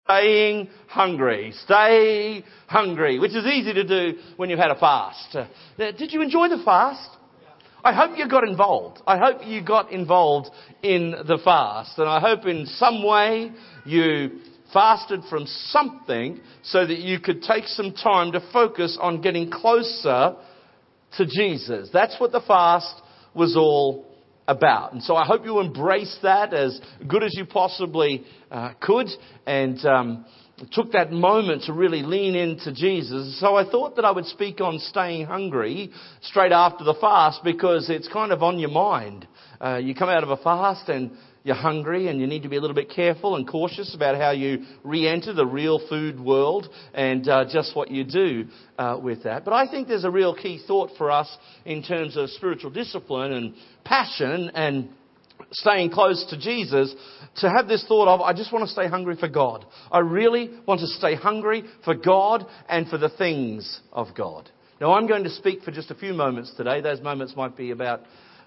staying hungry. Stay hungry, which is easy to do when you've had a fast. Did you enjoy the fast? I hope you got involved. I hope you got involved in the fast. And I hope in some way you fasted from something so that you could take some time to focus on getting closer to Jesus. That's what the fast was all about. And so I hope you embrace that as good as you possibly could and took that moment to really lean into Jesus. So I thought that I would speak on staying hungry straight after the fast because it's kind of on your mind. You come out of a fast and you're hungry and you need to be a little bit careful and cautious about how you re-enter the real food world and just what you do with that. But I think there's a real key thought for us in terms of spiritual discipline and passion and staying close to Jesus, to have this thought of, I just want to stay hungry for God. I really want to stay hungry for God and for the things of God. Now, I'm going to speak for just a few moments today. Those moments might be about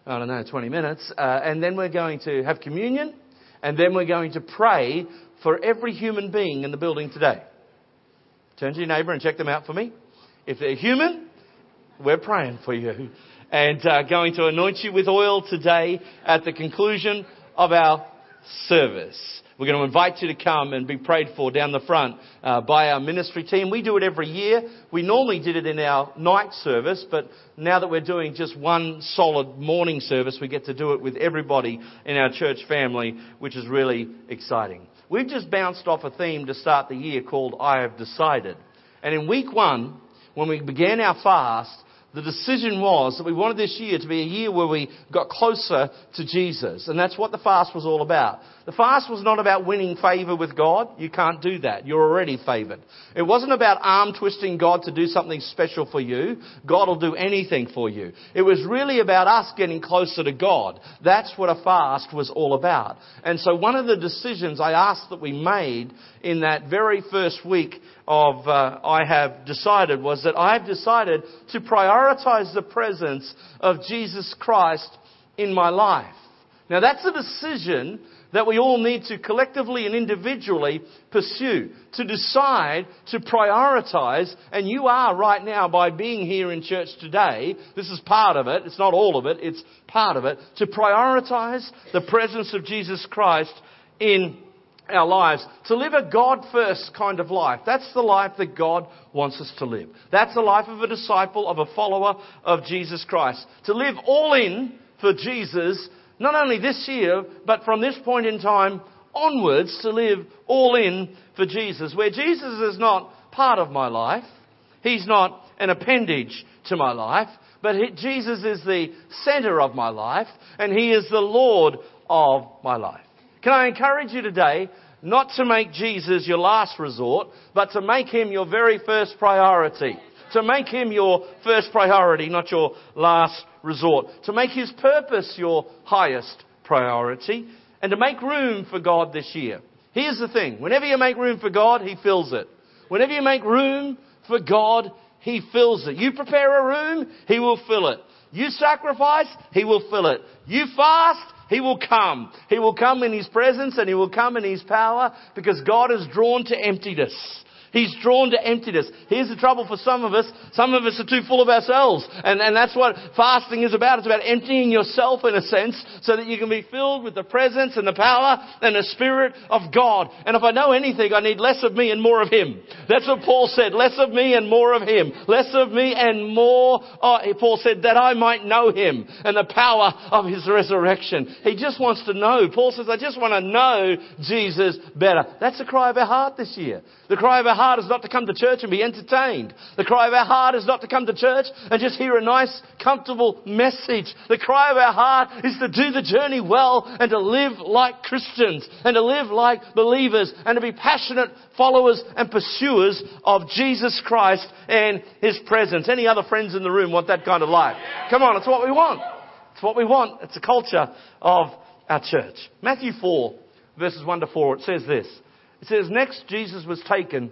20 minutes. And then we're going to have communion. And then we're going to pray for every human being in the building today. Turn to your neighbour and check them out for me. If they're human, we're praying for you. And going to anoint you with oil today at the conclusion of our service. We're going to invite you to come and be prayed for down the front by our ministry team. We do it every year. We normally did it in our night service, but now that we're doing just one solid morning service, we get to do it with everybody in our church family, which is really exciting. We've just bounced off a theme to start the year called I Have Decided. And in week 1, when we began our fast, the decision was that we wanted this year to be a year where we got closer to Jesus. And that's what the fast was all about. The fast was not about winning favour with God. You can't do that. You're already favoured. It wasn't about arm twisting God to do something special for you. God will do anything for you. It was really about us getting closer to God. That's what a fast was all about. And so one of the decisions I asked that we made in that very first week of I Have Decided was that I have decided to prioritise the presence of Jesus Christ in my life. Now that's a decision that we all need to collectively and individually pursue, to decide to prioritise, and you are right now by being here in church today, this is part of it, it's not all of it, it's part of it, to prioritise the presence of Jesus Christ in our lives, to live a God-first kind of life. That's the life that God wants us to live. That's the life of a disciple, of a follower of Jesus Christ. To live all in for Jesus, not only this year, but from this point in time onwards, to live all in for Jesus, where Jesus is not part of my life. He's not an appendage to my life, but Jesus is the centre of my life, and He is the Lord of my life. Can I encourage you today not to make Jesus your last resort, but to make Him your very first priority. To make Him your first priority, not your last resort. To make His purpose your highest priority. And to make room for God this year. Here's the thing. Whenever you make room for God, He fills it. Whenever you make room for God, He fills it. You prepare a room, He will fill it. You sacrifice, He will fill it. You fast, He will come. He will come in His presence and He will come in His power because God is drawn to emptiness. He's drawn to emptiness. Here's the trouble for some of us. Some of us are too full of ourselves. And that's what fasting is about. It's about emptying yourself in a sense so that you can be filled with the presence and the power and the Spirit of God. And if I know anything, I need less of me and more of Him. That's what Paul said. Less of me and more of Him. Less of me and more, Paul said, that I might know Him and the power of His resurrection. He just wants to know. Paul says, I just want to know Jesus better. That's the cry of our heart this year. The cry of our heart is not to come to church and be entertained. The cry of our heart is not to come to church and just hear a nice, comfortable message. The cry of our heart is to do the journey well and to live like Christians and to live like believers and to be passionate followers and pursuers of Jesus Christ and His presence. Any other friends in the room want that kind of life? Come on, it's what we want. It's what we want. It's the culture of our church. Matthew 4, verses 1 to 4, it says this. It says, next Jesus was taken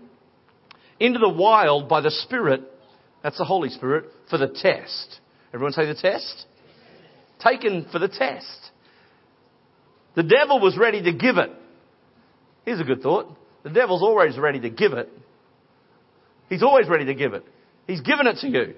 into the wild by the Spirit, that's the Holy Spirit, for the test. Everyone say the test? Taken for the test. The devil was ready to give it. Here's a good thought. the devil's always ready to give it. He's always ready to give it. He's given it to you.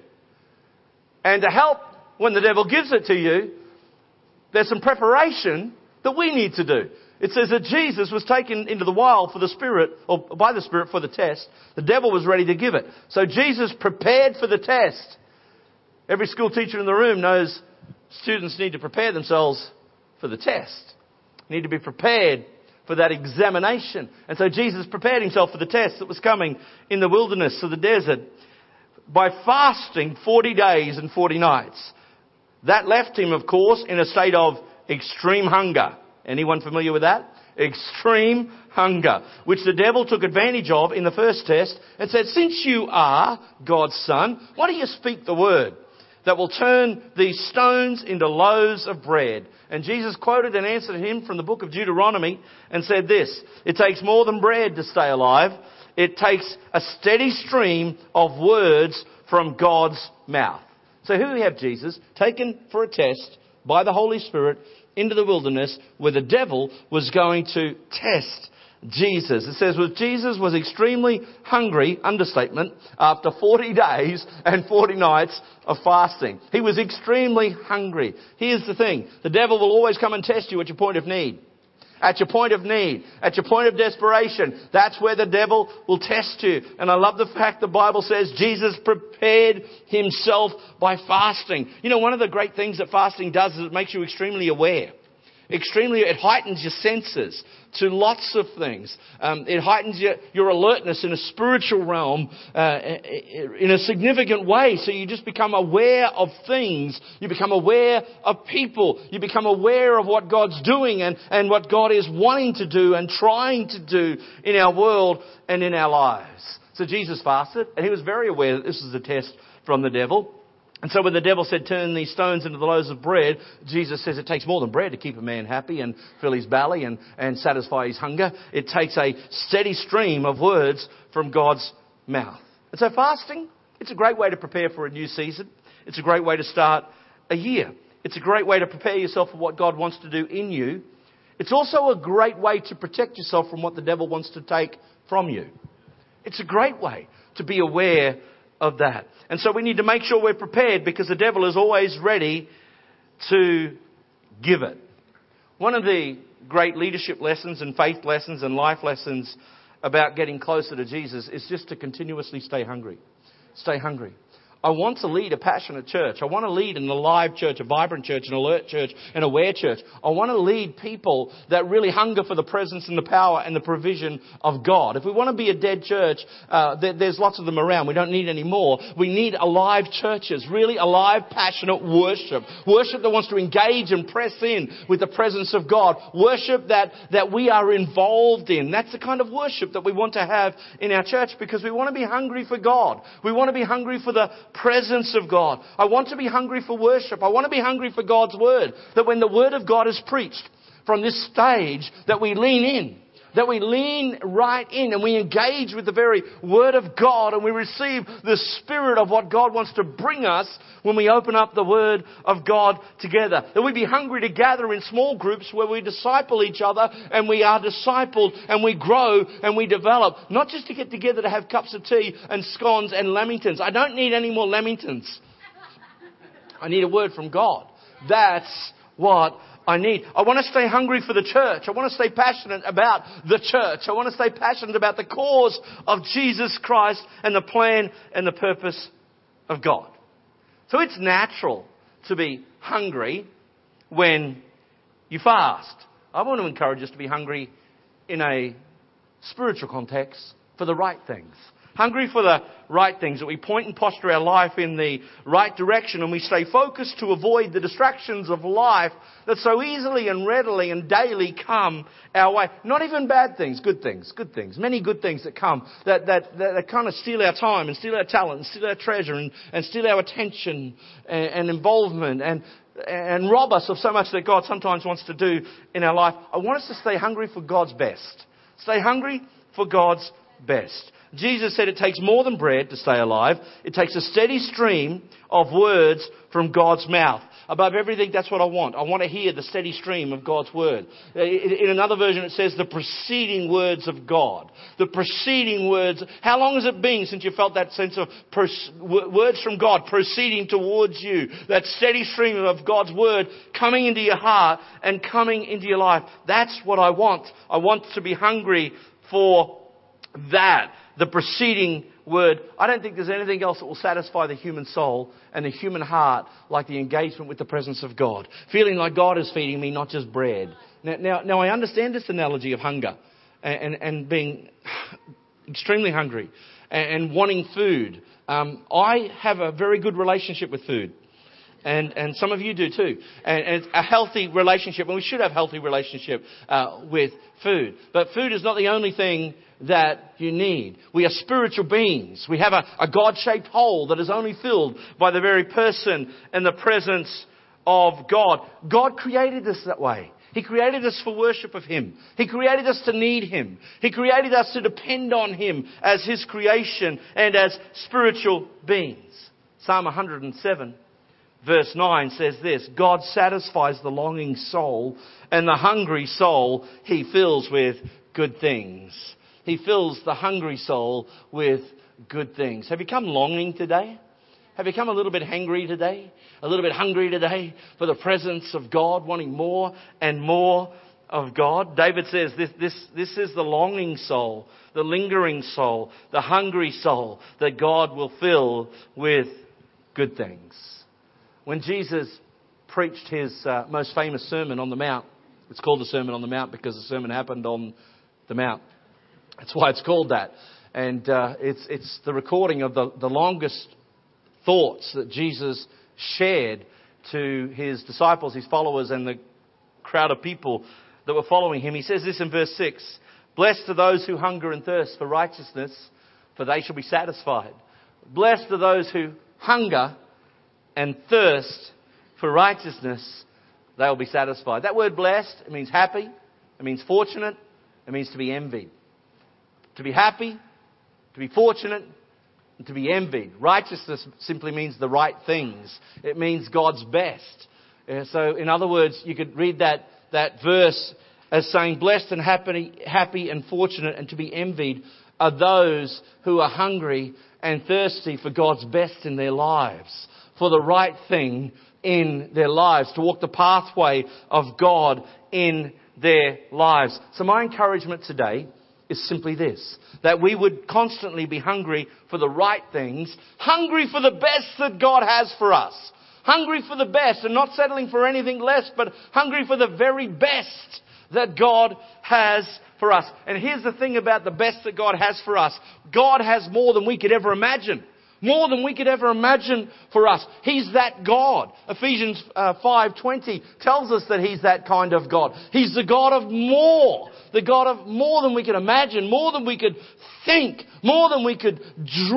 And to help when the devil gives it to you, there's some preparation that we need to do. It says that Jesus was taken into the wild for the Spirit, or by the Spirit for the test. The devil was ready to give it. So Jesus prepared for the test. Every school teacher in the room knows students need to prepare themselves for the test. Need to be prepared for that examination. And so Jesus prepared himself for the test that was coming in the wilderness of the desert by fasting 40 days and 40 nights. That left him, of course, in a state of extreme hunger. Anyone familiar with that? Extreme hunger, which the devil took advantage of in the first test and said, since you are God's son, why don't you speak the word that will turn these stones into loaves of bread? And Jesus quoted and answered him from the book of Deuteronomy and said this, it takes more than bread to stay alive. It takes a steady stream of words from God's mouth. So here we have Jesus taken for a test by the Holy Spirit into the wilderness where the devil was going to test Jesus. It says, Jesus was extremely hungry, understatement, after 40 days and 40 nights of fasting. He was extremely hungry. Here's the thing. The devil will always come and test you at your point of need. At your point of need, at your point of desperation. That's where the devil will test you. And I love the fact the Bible says Jesus prepared himself by fasting. You know, one of the great things that fasting does is it makes you extremely aware. It heightens your senses to lots of things. It heightens your alertness in a spiritual realm in a significant way. So you just become aware of things. You become aware of people. You become aware of what God's doing and what God is wanting to do and trying to do in our world and in our lives. So Jesus fasted, and he was very aware that this was a test from the devil. And so when the devil said, turn these stones into the loaves of bread, Jesus says it takes more than bread to keep a man happy and fill his belly and satisfy his hunger. It takes a steady stream of words from God's mouth. And so fasting, it's a great way to prepare for a new season. It's a great way to start a year. It's a great way to prepare yourself for what God wants to do in you. It's also a great way to protect yourself from what the devil wants to take from you. It's a great way to be aware of that. And so we need to make sure we're prepared because the devil is always ready to give it. One of the great leadership lessons and faith lessons and life lessons about getting closer to Jesus is just to continuously stay hungry. Stay hungry. I want to lead a passionate church. I want to lead an alive church, a vibrant church, an alert church, an aware church. I want to lead people that really hunger for the presence and the power and the provision of God. If we want to be a dead church, there's lots of them around. We don't need any more. We need alive churches, really alive, passionate worship. Worship that wants to engage and press in with the presence of God. Worship that we are involved in. That's the kind of worship that we want to have in our church because we want to be hungry for God. We want to be hungry for the presence of God. I want to be hungry for worship. I want to be hungry for God's word. That when the word of God is preached from this stage, that we lean in. That we lean right in and we engage with the very word of God and we receive the spirit of what God wants to bring us when we open up the word of God together. That we be hungry to gather in small groups where we disciple each other and we are discipled and we grow and we develop. Not just to get together to have cups of tea and scones and lamingtons. I don't need any more lamingtons. I need a word from God. That's what I need. I want to stay hungry for the church. I want to stay passionate about the church. I want to stay passionate about the cause of Jesus Christ and the plan and the purpose of God. So it's natural to be hungry when you fast. I want to encourage us to be hungry in a spiritual context for the right things. Hungry for the right things, that we point and posture our life in the right direction and we stay focused to avoid the distractions of life that so easily and readily and daily come our way. Not even bad things, good things. Many good things that come that kind of steal our time and steal our talent and steal our treasure and steal our attention and involvement and rob us of so much that God sometimes wants to do in our life. I want us to stay hungry for God's best. Stay hungry for God's best. Jesus said it takes more than bread to stay alive. It takes a steady stream of words from God's mouth. Above everything, that's what I want. I want to hear the steady stream of God's word. In another version, it says the preceding words of God. The preceding words. How long has it been since you felt that sense of words from God proceeding towards you? That steady stream of God's word coming into your heart and coming into your life. That's what I want. I want to be hungry for that. The preceding word. I don't think there's anything else that will satisfy the human soul and the human heart like the engagement with the presence of God. Feeling like God is feeding me, not just bread. Now I understand this analogy of hunger and being extremely hungry and wanting food. I have a very good relationship with food. And some of you do too. And it's a healthy relationship, and we should have a healthy relationship with food. But food is not the only thing that you need. We are spiritual beings. We have a God-shaped hole that is only filled by the very person and the presence of God. God created us that way. He created us for worship of Him. He created us to need Him. He created us to depend on Him as His creation and as spiritual beings. Psalm 107 verse 9 says this: God satisfies the longing soul, and the hungry soul He fills with good things. He fills the hungry soul with good things. Have you come longing today? Have you come a little bit hangry today? A little bit hungry today for the presence of God, wanting more and more of God? David says this is the longing soul, the lingering soul, the hungry soul that God will fill with good things. When Jesus preached His most famous Sermon on the Mount, it's called the Sermon on the Mount because the sermon happened on the Mount. That's why it's called that. And it's the recording of the longest thoughts that Jesus shared to His disciples, His followers, and the crowd of people that were following Him. He says this in verse 6: Blessed are those who hunger and thirst for righteousness, for they shall be satisfied. Blessed are those who hunger and thirst for righteousness, they will be satisfied. That word blessed, it means happy, it means fortunate, it means to be envied. To be happy, to be fortunate, and to be envied. Righteousness simply means the right things. It means God's best. So in other words, you could read that verse as saying, blessed and happy and fortunate and to be envied are those who are hungry and thirsty for God's best in their lives, for the right thing in their lives, to walk the pathway of God in their lives. So my encouragement today is simply this: that we would constantly be hungry for the right things, hungry for the best that God has for us, hungry for the best and not settling for anything less, but hungry for the very best that God has for us. And here's the thing about the best that God has for us: God has more than we could ever imagine. More than we could ever imagine for us. He's that God. Ephesians 5:20 tells us that He's that kind of God. He's the God of more. The God of more than we could imagine, more than we could think, more than we could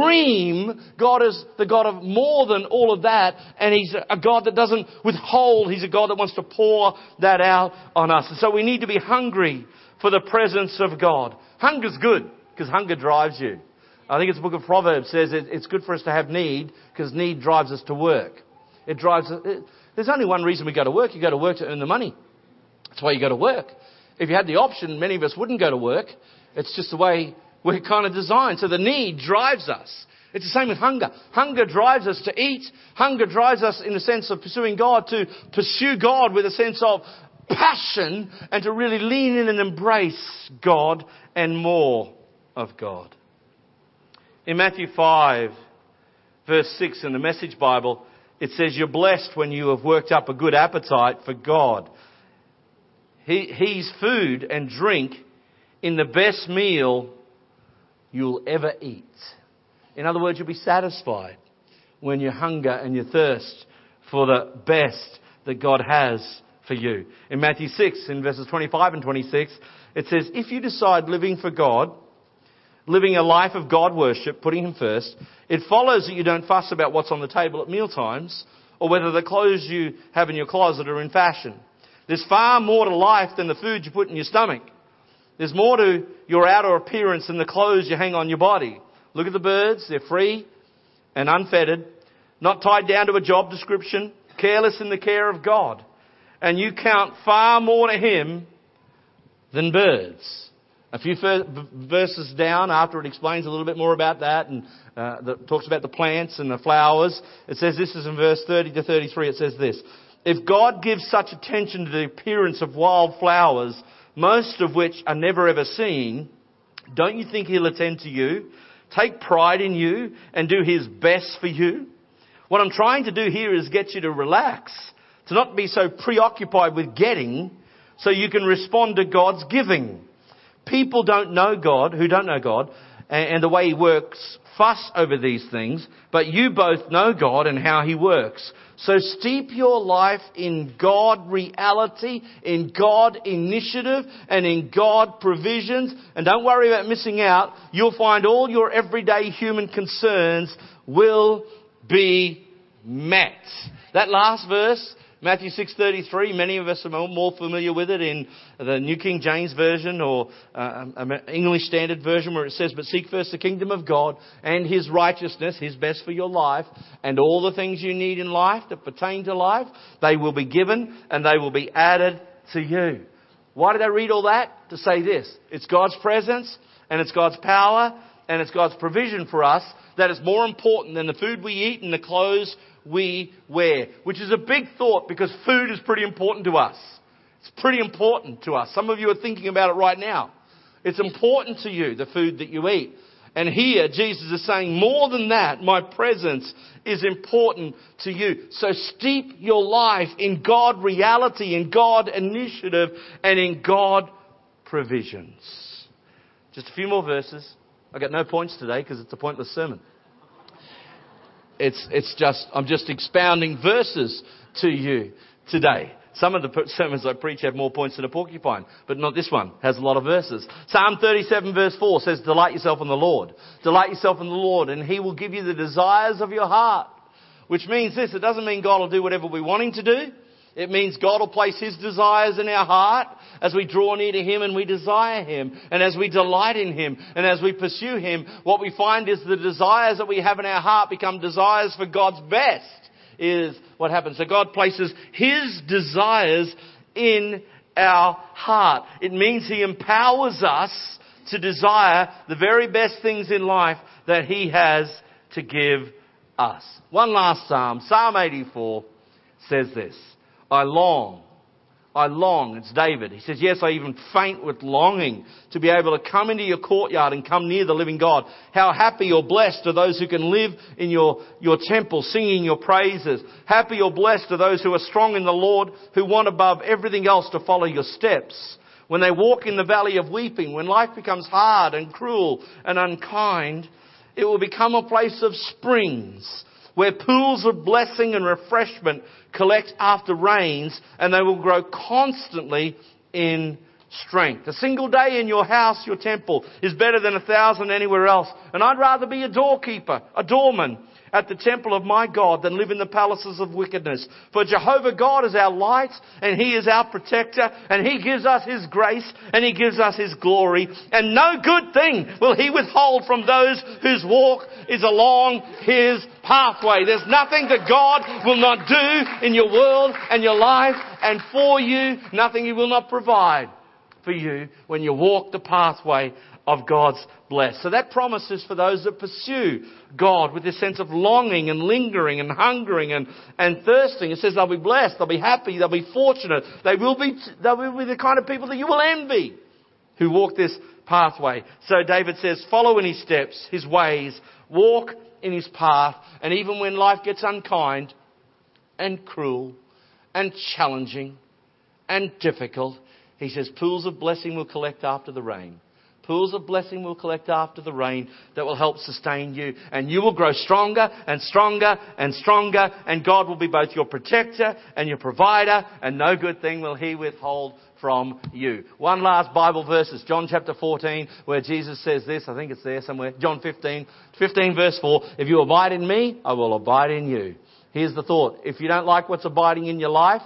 dream. God is the God of more than all of that. And He's a God that doesn't withhold. He's a God that wants to pour that out on us. And so we need to be hungry for the presence of God. Hunger's good because hunger drives you. I think it's the book of Proverbs says it's good for us to have need because need drives us to work. It drives us. There's only one reason we go to work. You go to work to earn the money. That's why you go to work. If you had the option, many of us wouldn't go to work. It's just the way we're kind of designed. So the need drives us. It's the same with hunger. Hunger drives us to eat. Hunger drives us in the sense of pursuing God, to pursue God with a sense of passion and to really lean in and embrace God and more of God. In Matthew 5, verse 6 in the Message Bible, it says, you're blessed when you have worked up a good appetite for God. He's food and drink in the best meal you'll ever eat. In other words, you'll be satisfied when you hunger and you thirst for the best that God has for you. In Matthew 6, in verses 25 and 26, it says, if you decide living for God, living a life of God worship, putting Him first, it follows that you don't fuss about what's on the table at mealtimes or whether the clothes you have in your closet are in fashion. There's far more to life than the food you put in your stomach. There's more to your outer appearance than the clothes you hang on your body. Look at the birds. They're free and unfettered, not tied down to a job description, careless in the care of God. And you count far more to Him than birds. A few verses down, after it explains a little bit more about that and talks about the plants and the flowers, it says this is in verse 30 to 33. It says this: if God gives such attention to the appearance of wild flowers, most of which are never ever seen, don't you think He'll attend to you, take pride in you, and do His best for you? What I'm trying to do here is get you to relax, to not be so preoccupied with getting, so you can respond to God's giving. People who don't know God, and the way He works, fuss over these things, but you both know God and how He works. So steep your life in God reality, in God initiative, and in God provisions, and don't worry about missing out. You'll find all your everyday human concerns will be met. That last verse, Matthew 6:33, many of us are more familiar with it in the New King James Version or English Standard Version, where it says, but seek first the kingdom of God and His righteousness, His best for your life, and all the things you need in life that pertain to life, they will be given and they will be added to you. Why did I read all that? To say this: it's God's presence and it's God's power and it's God's provision for us that is more important than the food we eat and the clothes we wear. Which is a big thought, because food is pretty important to us. It's pretty important to us. Some of you are thinking about it right now. It's important to you, the food that you eat. And here Jesus is saying, more than that, my presence is important to you. So steep your life in God reality, in God initiative, and in God provisions. Just a few more verses. I got no points today because it's a pointless sermon. I'm just expounding verses to you today. Some of the sermons I preach have more points than a porcupine, but not this one. It has a lot of verses. Psalm 37 verse 4 says, delight yourself in the Lord. Delight yourself in the Lord, and He will give you the desires of your heart. Which means this: it doesn't mean God will do whatever we want Him to do. It means God will place His desires in our heart as we draw near to Him and we desire Him. And as we delight in Him and as we pursue Him, what we find is the desires that we have in our heart become desires for God's best, is what happens. So God places His desires in our heart. It means He empowers us to desire the very best things in life that He has to give us. One last psalm, Psalm 84, says this: I long. It's David. He says, yes, I even faint with longing to be able to come into your courtyard and come near the living God. How happy or blessed are those who can live in your temple singing your praises. Happy or blessed are those who are strong in the Lord, who want above everything else to follow your steps. When they walk in the valley of weeping, when life becomes hard and cruel and unkind, it will become a place of springs, where pools of blessing and refreshment collect after rains, and they will grow constantly in strength. A single day in your house, your temple, is better than 1,000 anywhere else. And I'd rather be a doorkeeper, a doorman at the temple of my God than live in the palaces of wickedness. For Jehovah God is our light, and He is our protector, and He gives us His grace, and He gives us His glory. And no good thing will He withhold from those whose walk is along His pathway. There's nothing that God will not do in your world and your life and for you. Nothing He will not provide for you when you walk the pathway of God's blessed. So that promise is for those that pursue God with this sense of longing and lingering and hungering and thirsting. It says they'll be blessed, they'll be happy, they'll be fortunate. They will be the kind of people that you will envy who walk this pathway. So David says, follow in His steps, His ways, walk in His path. And even when life gets unkind and cruel and challenging and difficult, he says, pools of blessing will collect after the rain. Pools of blessing will collect after the rain that will help sustain you. And you will grow stronger and stronger and stronger. And God will be both your protector and your provider. And no good thing will He withhold from you. One last Bible verse is John chapter 14, where Jesus says this. I think it's there somewhere. John 15 verse 4. If you abide in me, I will abide in you. Here's the thought. If you don't like what's abiding in your life,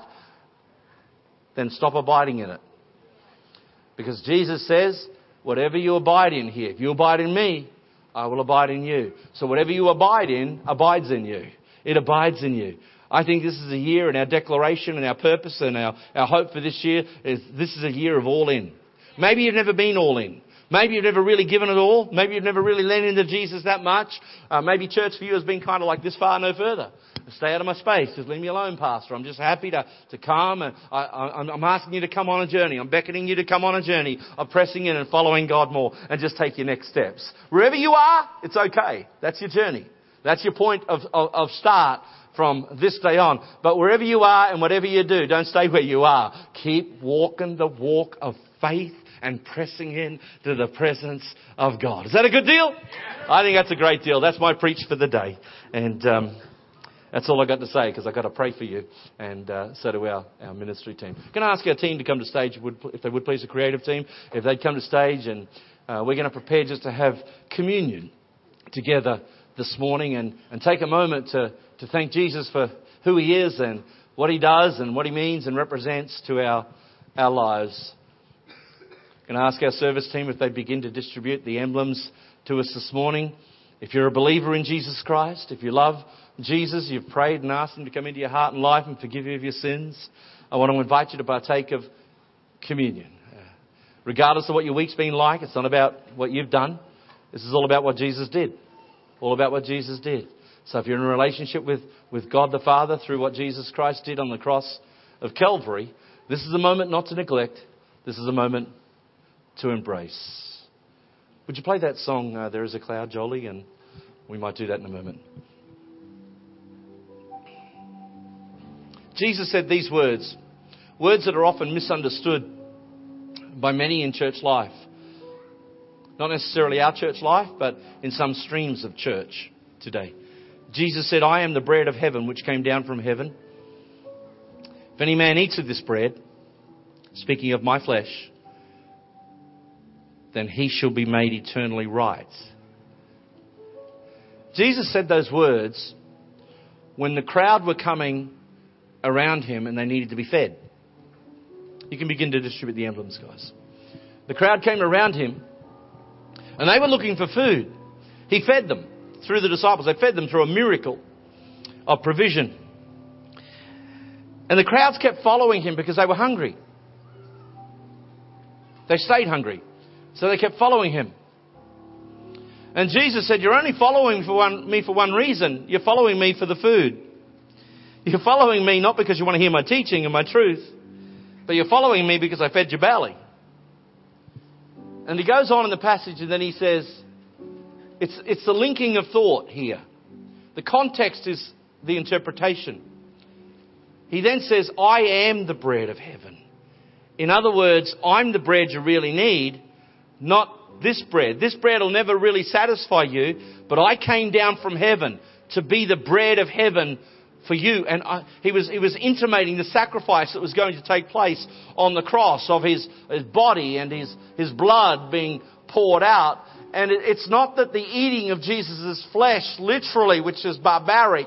then stop abiding in it. Because Jesus says, whatever you abide in here, if you abide in me, I will abide in you. So whatever you abide in, abides in you. It abides in you. I think this is a year, and our declaration and our purpose and our hope for this year is this is a year of all in. Maybe you've never been all in. Maybe you've never really given it all. Maybe you've never really leaned into Jesus that much. Maybe church for you has been kind of like this far, no further. Stay out of my space. Just leave me alone, Pastor. I'm just happy to come. And I'm asking you to come on a journey. I'm beckoning you to come on a journey of pressing in and following God more and just take your next steps. Wherever you are, it's okay. That's your journey. That's your point of start from this day on. But wherever you are and whatever you do, don't stay where you are. Keep walking the walk of faith and pressing in to the presence of God. Is that a good deal? Yeah. I think that's a great deal. That's my preach for the day. And that's all I got to say, because I've got to pray for you. And so do our ministry team. Can I ask our team to come to stage, if they would please, the creative team, if they'd come to stage, and we're going to prepare just to have communion together this morning and take a moment to thank Jesus for who he is and what he does and what he means and represents to our lives. Can I ask our service team if they begin to distribute the emblems to us this morning? If you're a believer in Jesus Christ, if you love Jesus, you've prayed and asked him to come into your heart and life and forgive you of your sins, I want to invite you to partake of communion. Regardless of what your week's been like, it's not about what you've done. This is all about what Jesus did. All about what Jesus did. So if you're in a relationship with God the Father through what Jesus Christ did on the cross of Calvary, this is a moment not to neglect. This is a moment to embrace. Would you play that song, There Is a Cloud, Jolie? And we might do that in a moment. Jesus said these words that are often misunderstood by many in church life. Not necessarily our church life, but in some streams of church today. Jesus said, I am the bread of heaven which came down from heaven. If any man eats of this bread, speaking of my flesh, then he shall be made eternally right. Jesus said those words when the crowd were coming around him and they needed to be fed. You can begin to distribute the emblems, guys. The crowd came around him and they were looking for food. He fed them through the disciples. They fed them through a miracle of provision. And the crowds kept following him because they were hungry. They stayed hungry. So they kept following him. And Jesus said, you're only following me for one reason. You're following me for the food. You're following me not because you want to hear my teaching and my truth, but you're following me because I fed your belly. And he goes on in the passage and then he says, it's the linking of thought here. The context is the interpretation. He then says, I am the bread of heaven. In other words, I'm the bread you really need, not this bread. This bread will never really satisfy you, but I came down from heaven to be the bread of heaven for you. And he was intimating the sacrifice that was going to take place on the cross of his body and his blood being poured out. And it's not that the eating of Jesus' flesh, literally, which is barbaric,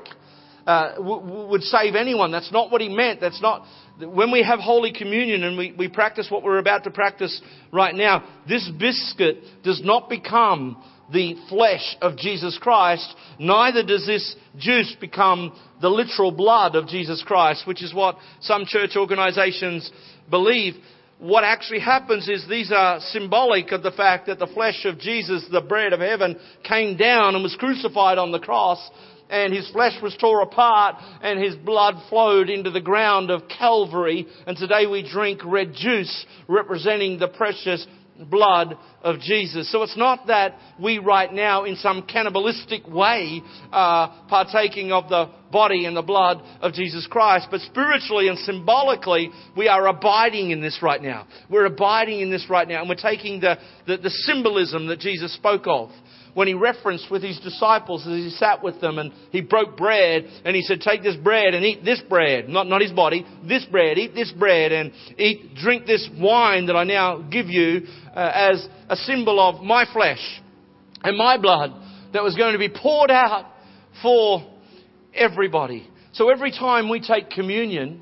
would save anyone. That's not what he meant. That's not... When we have Holy Communion and we practice what we're about to practice right now, this biscuit does not become the flesh of Jesus Christ. Neither does this juice become the literal blood of Jesus Christ, which is what some church organizations believe. What actually happens is these are symbolic of the fact that the flesh of Jesus, the bread of heaven, came down and was crucified on the cross. And his flesh was torn apart and his blood flowed into the ground of Calvary. And today we drink red juice representing the precious blood of Jesus. So it's not that we right now in some cannibalistic way are partaking of the body and the blood of Jesus Christ, but spiritually and symbolically we are abiding in this right now. We're abiding in this right now, and we're taking the symbolism that Jesus spoke of when he referenced with his disciples as he sat with them and he broke bread and he said, take this bread and eat this bread. Not his body, this bread, eat this bread and drink this wine that I now give you as a symbol of my flesh and my blood that was going to be poured out for everybody. So every time we take communion,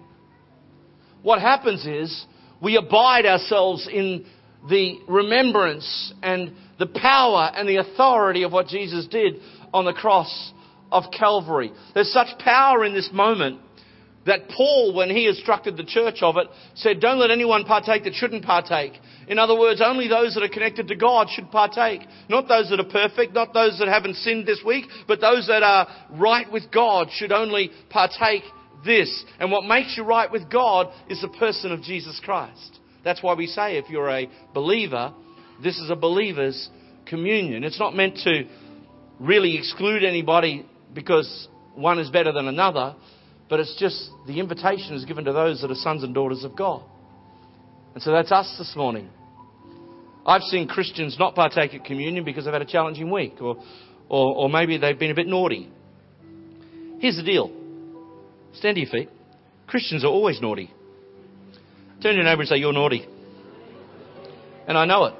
what happens is we abide ourselves in the remembrance and the power and the authority of what Jesus did on the cross of Calvary. There's such power in this moment that Paul, when he instructed the church of it, said, don't let anyone partake that shouldn't partake. In other words, only those that are connected to God should partake. Not those that are perfect, not those that haven't sinned this week, but those that are right with God should only partake this. And what makes you right with God is the person of Jesus Christ. That's why we say if you're a believer, this is a believer's communion. It's not meant to really exclude anybody because one is better than another, but it's just the invitation is given to those that are sons and daughters of God. And so that's us this morning. I've seen Christians not partake at communion because they've had a challenging week or maybe they've been a bit naughty. Here's the deal. Stand to your feet. Christians are always naughty. Turn to your neighbour and say, you're naughty. And I know it.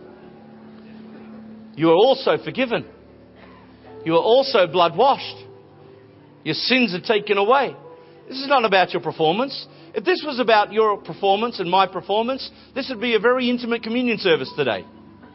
You are also forgiven. You are also blood washed. Your sins are taken away. This is not about your performance. If this was about your performance and my performance, this would be a very intimate communion service today.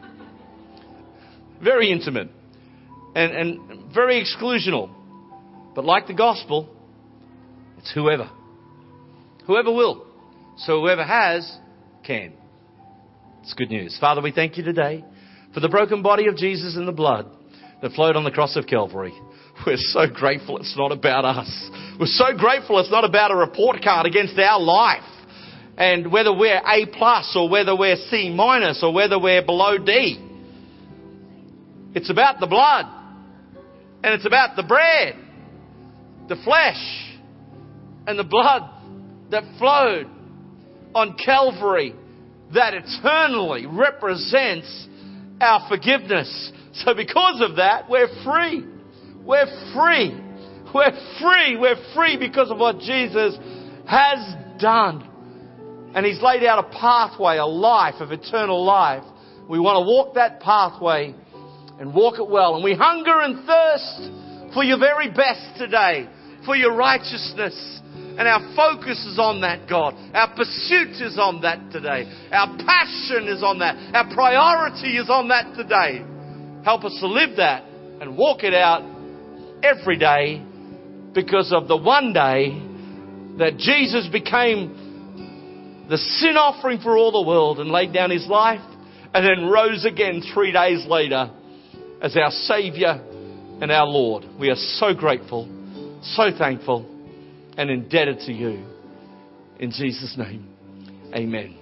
Very intimate. And very exclusional. But like the gospel, it's whoever. Whoever will. So whoever has, can. It's good news. Father, we thank you today for the broken body of Jesus and the blood that flowed on the cross of Calvary. We're so grateful it's not about us. We're so grateful it's not about a report card against our life. And whether we're A+ or whether we're C- or whether we're below D. It's about the blood. And it's about the bread, the flesh, and the blood that flowed on Calvary that eternally represents our forgiveness. So because of that, we're free. We're free. We're free. We're free because of what Jesus has done. And He's laid out a pathway, a life of eternal life. We want to walk that pathway and walk it well. And we hunger and thirst for your very best today, for your righteousness. And our focus is on that, God. Our pursuit is on that today. Our passion is on that. Our priority is on that today. Help us to live that and walk it out every day because of the one day that Jesus became the sin offering for all the world and laid down His life and then rose again 3 days later as our Saviour and our Lord. We are so grateful, so thankful and indebted to you. In Jesus' name, amen.